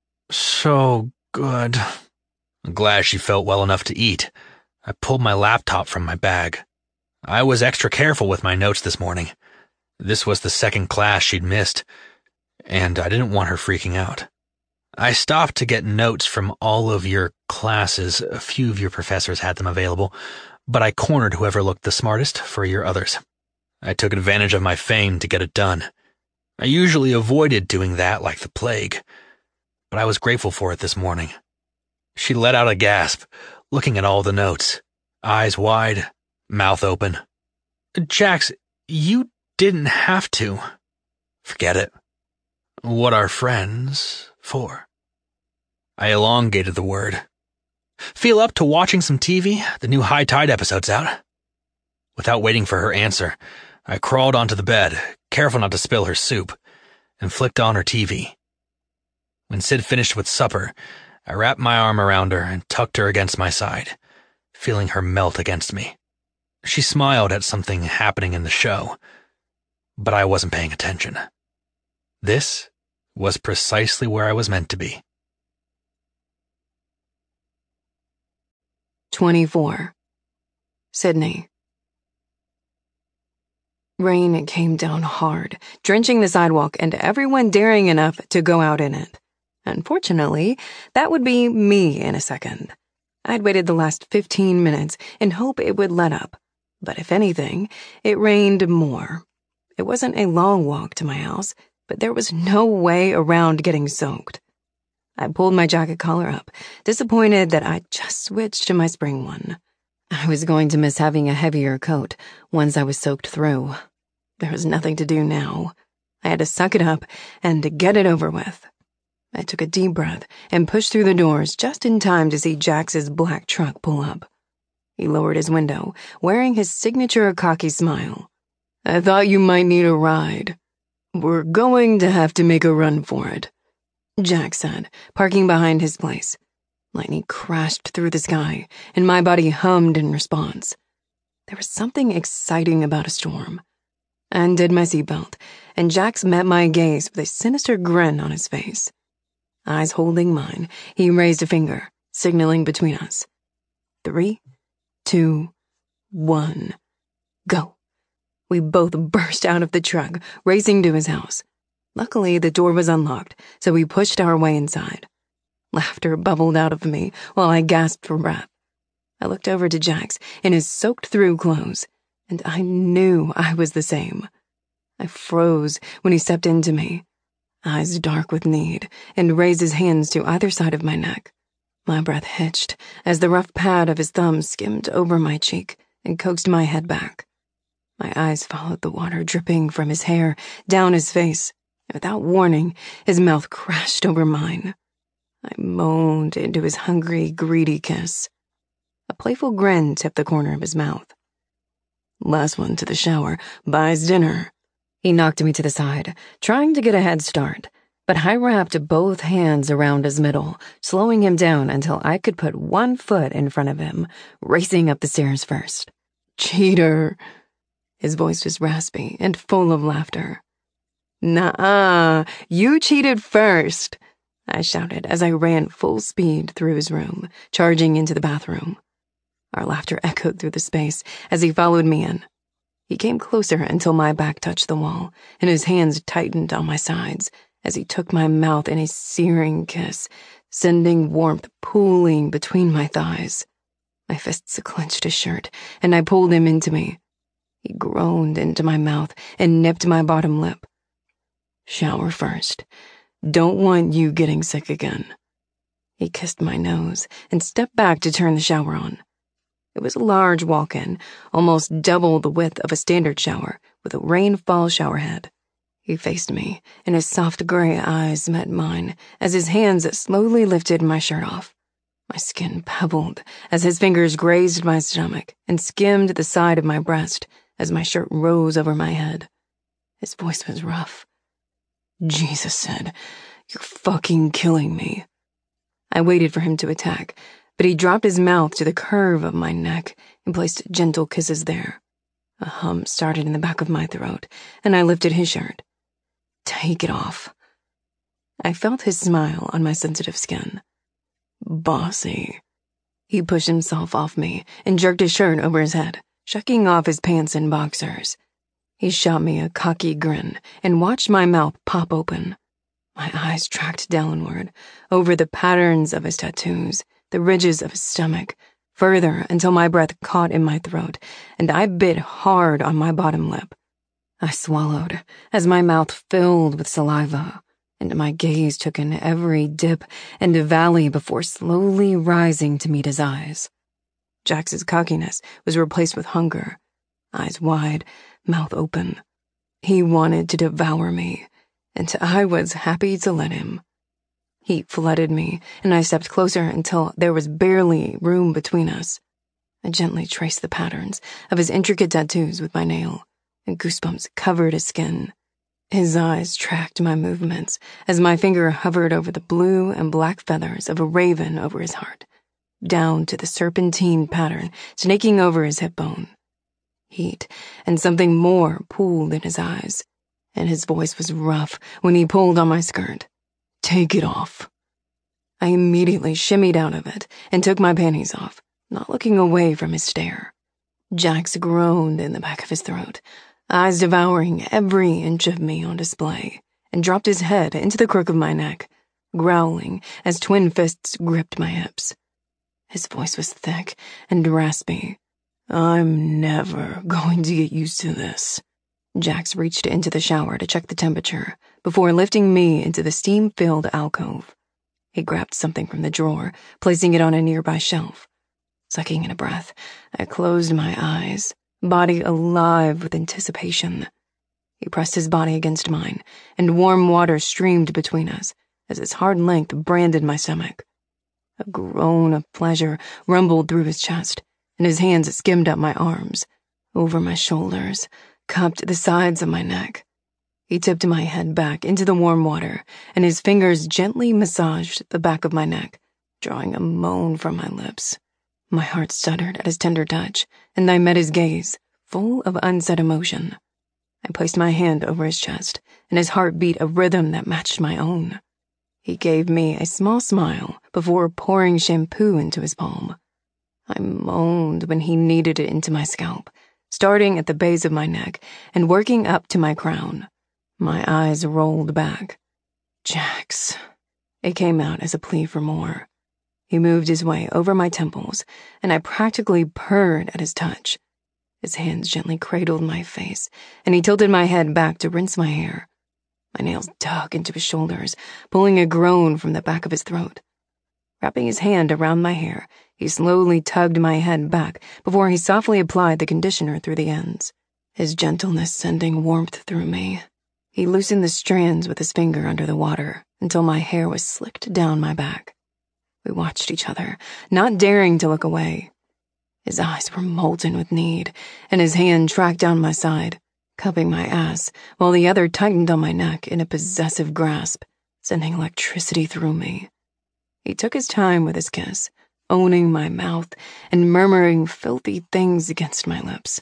"So good." Glad she felt well enough to eat, I pulled my laptop from my bag. I was extra careful with my notes this morning. This was the second class she'd missed, and I didn't want her freaking out. "I stopped to get notes from all of your classes. A few of your professors had them available, but I cornered whoever looked the smartest for your others. I took advantage of my fame to get it done. I usually avoided doing that like the plague, but I was grateful for it this morning." She let out a gasp, looking at all the notes, eyes wide, mouth open. "Jax, you didn't have to." "Forget it. What are friends for?" I elongated the word. "Feel up to watching some T V? The new High Tide episode's out." Without waiting for her answer, I crawled onto the bed, careful not to spill her soup, and flicked on her T V. When Sid finished with supper, I wrapped my arm around her and tucked her against my side, feeling her melt against me. She smiled at something happening in the show, but I wasn't paying attention. This was precisely where I was meant to be. twenty-four. Sydney. Rain came down hard, drenching the sidewalk and everyone daring enough to go out in it. Unfortunately, that would be me in a second. I'd waited the last fifteen minutes in hope it would let up, but if anything, it rained more. It wasn't a long walk to my house, but there was no way around getting soaked. I pulled my jacket collar up, disappointed that I'd just switched to my spring one. I was going to miss having a heavier coat once I was soaked through. There was nothing to do now. I had to suck it up and get it over with. I took a deep breath and pushed through the doors just in time to see Jax's black truck pull up. He lowered his window, wearing his signature cocky smile. "I thought you might need a ride. We're going to have to make a run for it," Jax said, parking behind his place. Lightning crashed through the sky, and my body hummed in response. There was something exciting about a storm. I undid my seatbelt, and Jax met my gaze with a sinister grin on his face. Eyes holding mine, he raised a finger, signaling between us. Three, two, one, go. We both burst out of the truck, racing to his house. Luckily, the door was unlocked, so we pushed our way inside. Laughter bubbled out of me while I gasped for breath. I looked over to Jax in his soaked-through clothes, and I knew I was the same. I froze when he stepped into me, eyes dark with need, and raised his hands to either side of my neck. My breath hitched as the rough pad of his thumb skimmed over my cheek and coaxed my head back. My eyes followed the water dripping from his hair down his face, and without warning, his mouth crashed over mine. I moaned into his hungry, greedy kiss. A playful grin tipped the corner of his mouth. "Last one to the shower buys dinner." He knocked me to the side, trying to get a head start, but I wrapped both hands around his middle, slowing him down until I could put one foot in front of him, racing up the stairs first. "Cheater." His voice was raspy and full of laughter. "Nuh-uh, you cheated first," I shouted as I ran full speed through his room, charging into the bathroom. Our laughter echoed through the space as he followed me in. He came closer until my back touched the wall, and his hands tightened on my sides as he took my mouth in a searing kiss, sending warmth pooling between my thighs. My fists clenched his shirt, and I pulled him into me. He groaned into my mouth and nipped my bottom lip. Shower first. Don't want you getting sick again. He kissed my nose and stepped back to turn the shower on. It was a large walk-in, almost double the width of a standard shower, with a rainfall shower head. He faced me, and his soft gray eyes met mine as his hands slowly lifted my shirt off. My skin pebbled as his fingers grazed my stomach and skimmed the side of my breast as my shirt rose over my head. His voice was rough. Jesus said, "You're fucking killing me." I waited for him to attack, but he dropped his mouth to the curve of my neck and placed gentle kisses there. A hum started in the back of my throat, and I lifted his shirt. "Take it off." I felt his smile on my sensitive skin. "Bossy." He pushed himself off me and jerked his shirt over his head, shucking off his pants and boxers. He shot me a cocky grin and watched my mouth pop open. My eyes tracked downward, over the patterns of his tattoos, the ridges of his stomach, further until my breath caught in my throat, and I bit hard on my bottom lip. I swallowed as my mouth filled with saliva, and my gaze took in every dip and valley before slowly rising to meet his eyes. Jax's cockiness was replaced with hunger, eyes wide, mouth open. He wanted to devour me, and I was happy to let him. Heat flooded me, and I stepped closer until there was barely room between us. I gently traced the patterns of his intricate tattoos with my nail, and goosebumps covered his skin. His eyes tracked my movements as my finger hovered over the blue and black feathers of a raven over his heart, down to the serpentine pattern snaking over his hip bone. Heat and something more pooled in his eyes, and his voice was rough when he pulled on my skirt. "Take it off." I immediately shimmied out of it and took my panties off, not looking away from his stare. Jax groaned in the back of his throat, eyes devouring every inch of me on display, and dropped his head into the crook of my neck, growling as twin fists gripped my hips. His voice was thick and raspy. "I'm never going to get used to this." Jax reached into the shower to check the temperature before lifting me into the steam-filled alcove. He grabbed something from the drawer, placing it on a nearby shelf. Sucking in a breath, I closed my eyes, body alive with anticipation. He pressed his body against mine, and warm water streamed between us as his hard length branded my stomach. A groan of pleasure rumbled through his chest, and his hands skimmed up my arms, over my shoulders, cupped the sides of my neck. He tipped my head back into the warm water, and his fingers gently massaged the back of my neck, drawing a moan from my lips. My heart stuttered at his tender touch, and I met his gaze, full of unsaid emotion. I placed my hand over his chest, and his heart beat a rhythm that matched my own. He gave me a small smile before pouring shampoo into his palm. I moaned when he kneaded it into my scalp, starting at the base of my neck and working up to my crown. My eyes rolled back. "Jax." It came out as a plea for more. He moved his way over my temples, and I practically purred at his touch. His hands gently cradled my face, and he tilted my head back to rinse my hair. My nails dug into his shoulders, pulling a groan from the back of his throat. Wrapping his hand around my hair, he slowly tugged my head back before he softly applied the conditioner through the ends, his gentleness sending warmth through me. He loosened the strands with his finger under the water until my hair was slicked down my back. We watched each other, not daring to look away. His eyes were molten with need, and his hand tracked down my side, cupping my ass, while the other tightened on my neck in a possessive grasp, sending electricity through me. He took his time with his kiss, owning my mouth and murmuring filthy things against my lips.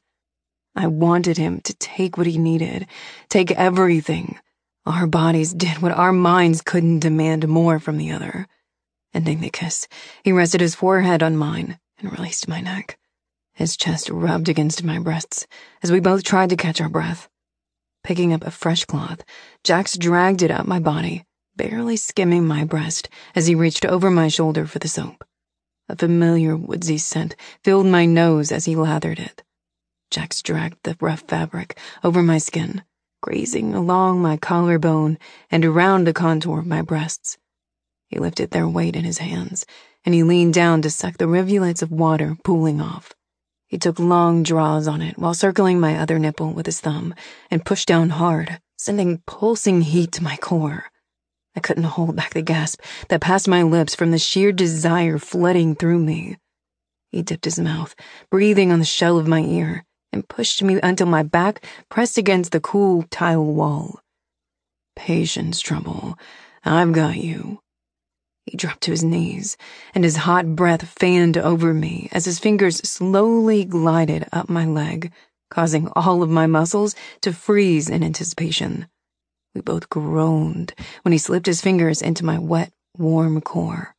I wanted him to take what he needed, take everything. Our bodies did what our minds couldn't demand more from the other. Ending the kiss, he rested his forehead on mine and released my neck. His chest rubbed against my breasts as we both tried to catch our breath. Picking up a fresh cloth, Jax dragged it up my body, barely skimming my breast as he reached over my shoulder for the soap. A familiar woodsy scent filled my nose as he lathered it. Jax dragged the rough fabric over my skin, grazing along my collarbone and around the contour of my breasts. He lifted their weight in his hands, and he leaned down to suck the rivulets of water pooling off. He took long draws on it while circling my other nipple with his thumb and pushed down hard, sending pulsing heat to my core. I couldn't hold back the gasp that passed my lips from the sheer desire flooding through me. He dipped his mouth, breathing on the shell of my ear, and pushed me until my back pressed against the cool tile wall. Patience, Trouble. I've got you. He dropped to his knees, and his hot breath fanned over me as his fingers slowly glided up my leg, causing all of my muscles to freeze in anticipation. We both groaned when he slipped his fingers into my wet, warm core.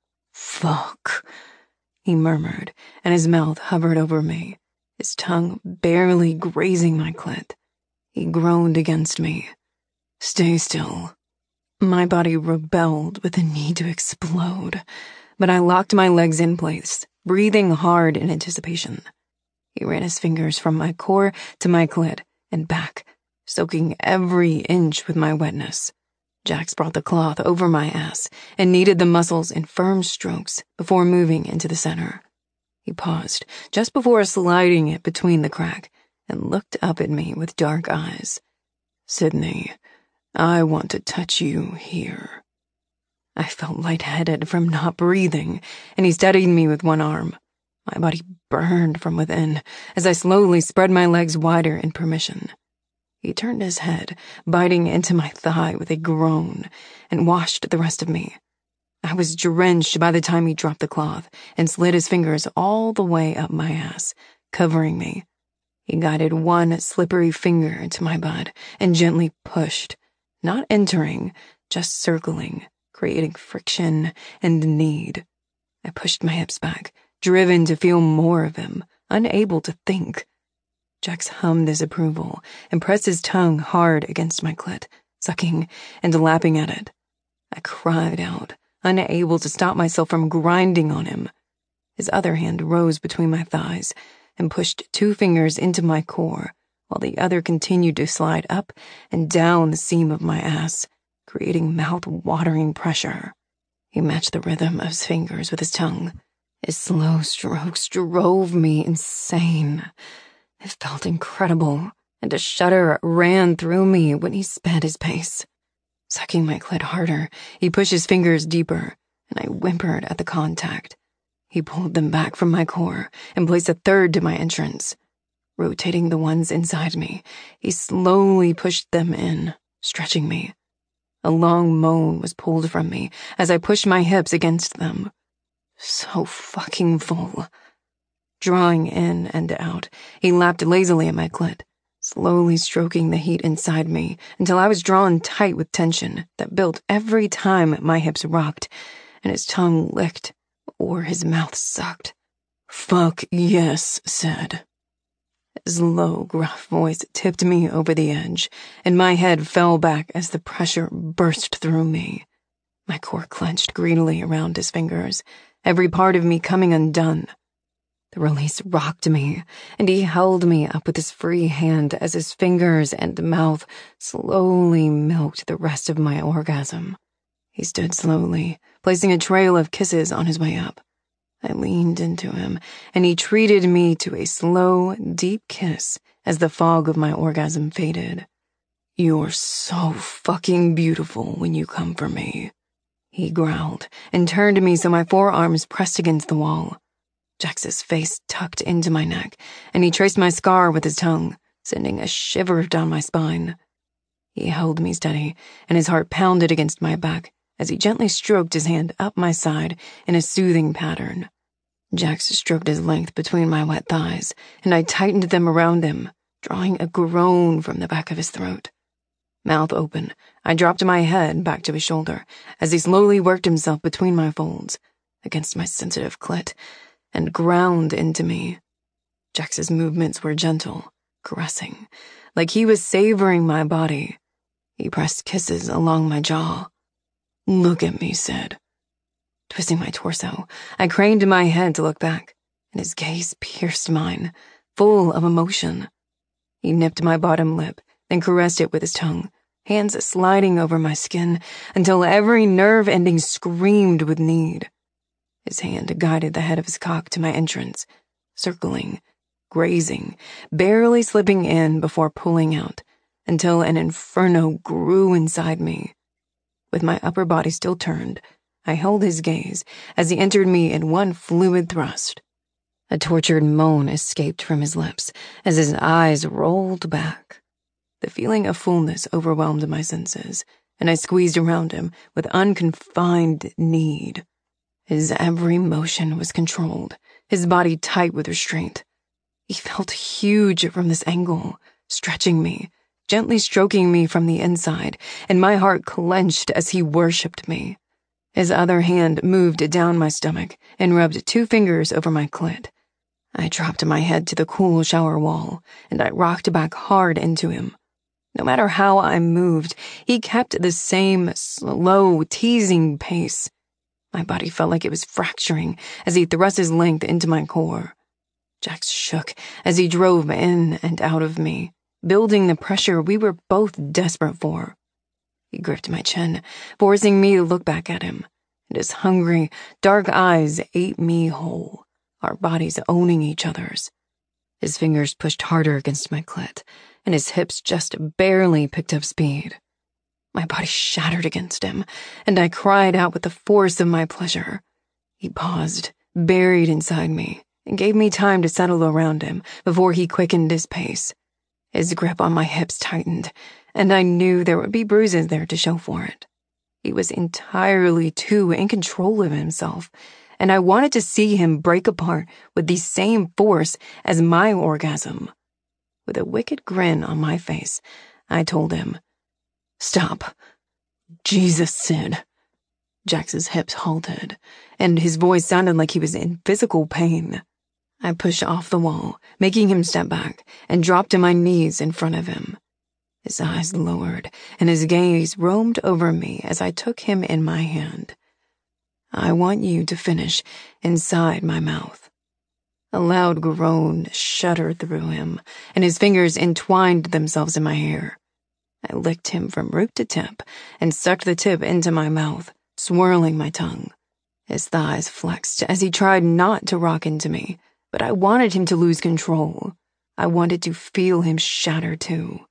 Fuck, he murmured, and his mouth hovered over me, his tongue barely grazing my clit. He groaned against me. Stay still. My body rebelled with the need to explode, but I locked my legs in place, breathing hard in anticipation. He ran his fingers from my core to my clit and back, soaking every inch with my wetness. Jax brought the cloth over my ass and kneaded the muscles in firm strokes before moving into the center. He paused just before sliding it between the crack and looked up at me with dark eyes. Sydney, I want to touch you here. I felt lightheaded from not breathing, and he steadied me with one arm. My body burned from within as I slowly spread my legs wider in permission. He turned his head, biting into my thigh with a groan, and washed the rest of me. I was drenched by the time he dropped the cloth and slid his fingers all the way up my ass, covering me. He guided one slippery finger into my butt and gently pushed, not entering, just circling, creating friction and need. I pushed my hips back, driven to feel more of him, unable to think. Jax hummed his approval and pressed his tongue hard against my clit, sucking and lapping at it. I cried out, unable to stop myself from grinding on him. His other hand rose between my thighs and pushed two fingers into my core, while the other continued to slide up and down the seam of my ass, creating mouth-watering pressure. He matched the rhythm of his fingers with his tongue. His slow strokes drove me insane. It felt incredible, and a shudder ran through me when he sped his pace. Sucking my clit harder, he pushed his fingers deeper, and I whimpered at the contact. He pulled them back from my core and placed a third to my entrance. Rotating the ones inside me, he slowly pushed them in, stretching me. A long moan was pulled from me as I pushed my hips against them. So fucking full. Drawing in and out, he lapped lazily at my clit, slowly stroking the heat inside me until I was drawn tight with tension that built every time my hips rocked and his tongue licked or his mouth sucked. Fuck yes, said. His low, gruff voice tipped me over the edge, and my head fell back as the pressure burst through me. My core clenched greedily around his fingers, every part of me coming undone. The release rocked me, and he held me up with his free hand as his fingers and mouth slowly milked the rest of my orgasm. He stood slowly, placing a trail of kisses on his way up. I leaned into him, and he treated me to a slow, deep kiss as the fog of my orgasm faded. You're so fucking beautiful when you come for me, he growled, and turned me so my forearms pressed against the wall. Jax's face tucked into my neck, and he traced my scar with his tongue, sending a shiver down my spine. He held me steady, and his heart pounded against my back as he gently stroked his hand up my side in a soothing pattern. Jax stroked his length between my wet thighs, and I tightened them around him, drawing a groan from the back of his throat. Mouth open, I dropped my head back to his shoulder as he slowly worked himself between my folds, against my sensitive clit, and ground into me. Jax's movements were gentle, caressing, like he was savoring my body. He pressed kisses along my jaw. Look at me, said. Twisting my torso, I craned my head to look back, and his gaze pierced mine, full of emotion. He nipped my bottom lip, then caressed it with his tongue, hands sliding over my skin until every nerve ending screamed with need. His hand guided the head of his cock to my entrance, circling, grazing, barely slipping in before pulling out, until an inferno grew inside me. With my upper body still turned, I held his gaze as he entered me in one fluid thrust. A tortured moan escaped from his lips as his eyes rolled back. The feeling of fullness overwhelmed my senses, and I squeezed around him with unconfined need. His every motion was controlled, his body tight with restraint. He felt huge from this angle, stretching me, gently stroking me from the inside, and my heart clenched as he worshipped me. His other hand moved down my stomach and rubbed two fingers over my clit. I dropped my head to the cool shower wall, and I rocked back hard into him. No matter how I moved, he kept the same slow, teasing pace. My body felt like it was fracturing as he thrust his length into my core. Jax shook as he drove in and out of me, building the pressure we were both desperate for. He gripped my chin, forcing me to look back at him, and his hungry, dark eyes ate me whole, our bodies owning each other's. His fingers pushed harder against my clit, and his hips just barely picked up speed. My body shattered against him, and I cried out with the force of my pleasure. He paused, buried inside me, and gave me time to settle around him before he quickened his pace. His grip on my hips tightened, and I knew there would be bruises there to show for it. He was entirely too in control of himself, and I wanted to see him break apart with the same force as my orgasm. With a wicked grin on my face, I told him, "Stop. Jesus, Sid." Jax's hips halted, and his voice sounded like he was in physical pain. I pushed off the wall, making him step back, and dropped to my knees in front of him. His eyes lowered, and his gaze roamed over me as I took him in my hand. "I want you to finish inside my mouth." A loud groan shuddered through him, and his fingers entwined themselves in my hair. I licked him from root to tip and sucked the tip into my mouth, swirling my tongue. His thighs flexed as he tried not to rock into me, but I wanted him to lose control. I wanted to feel him shatter too.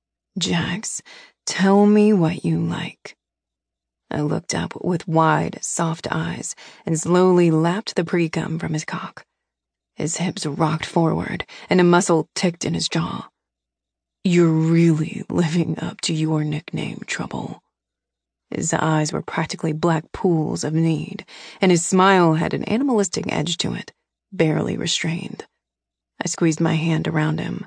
"Jax, tell me what you like." I looked up with wide, soft eyes and slowly lapped the pre-cum from his cock. His hips rocked forward and a muscle ticked in his jaw. "You're really living up to your nickname, Trouble." His eyes were practically black pools of need, and his smile had an animalistic edge to it, barely restrained. I squeezed my hand around him.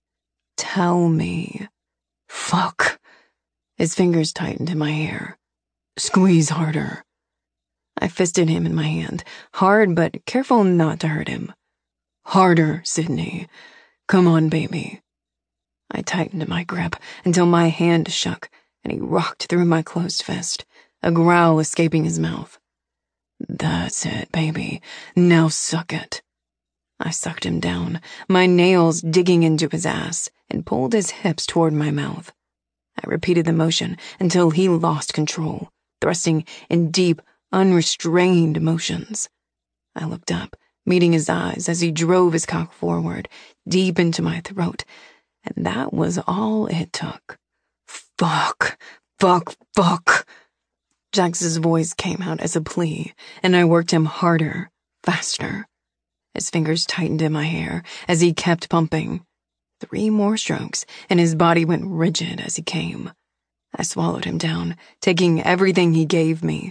"Tell me." "Fuck." His fingers tightened in my hair. "Squeeze harder." I fisted him in my hand, hard but careful not to hurt him. "Harder, Sydney. Come on, baby." I tightened my grip until my hand shook, and he rocked through my closed fist, a growl escaping his mouth. "That's it, baby. Now suck it." I sucked him down, my nails digging into his ass, and pulled his hips toward my mouth. I repeated the motion until he lost control, thrusting in deep, unrestrained motions. I looked up, meeting his eyes as he drove his cock forward, deep into my throat, and that was all it took. "Fuck, fuck, fuck." Jax's voice came out as a plea, and I worked him harder, faster. His fingers tightened in my hair as he kept pumping. Three more strokes, and his body went rigid as he came. I swallowed him down, taking everything he gave me,